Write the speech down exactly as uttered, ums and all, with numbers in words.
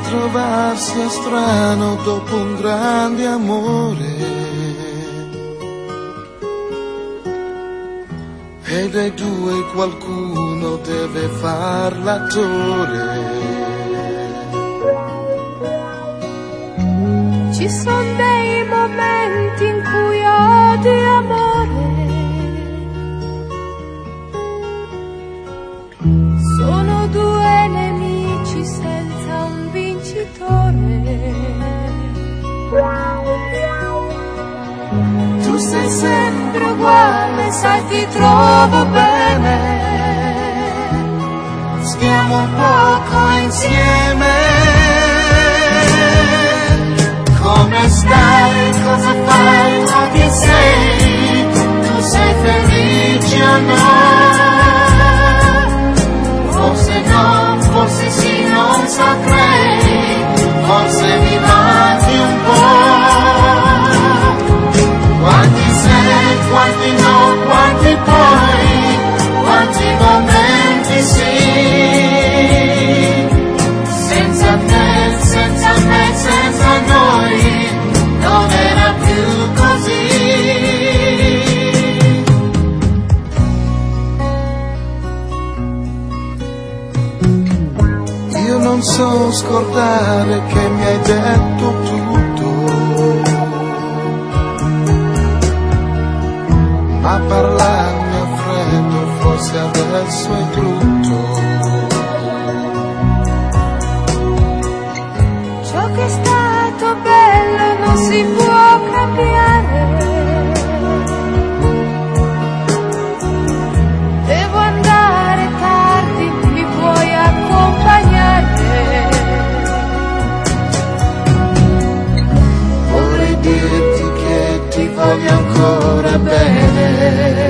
trovarsi è strano dopo un grande amore, e dai due qualcuno deve far l'attore. Ci sono dei momenti in cui odi amore, sono due nemici senza un vincitore. Tu sei sempre uguale, sai ti trovo bene, Stiamo un poco insieme. Come stai? Cosa fai? Ma chi sei? Tu sei felice o no? Forse no, forse sì, non saprei. Forse mi manchi un po'. Quanti sei, quanti no, quanti poi, quanti momenti sì. Senza te, senza me, senza noi, non era più così. Io non so scordare che mi hai detto tutto, ma parlarmi a freddo forse adesso è brutto. ciò che è stato bello non si può cambiare. Devo andare tardi, mi puoi accompagnare. Vorrei dirti che ti voglio ancora bene.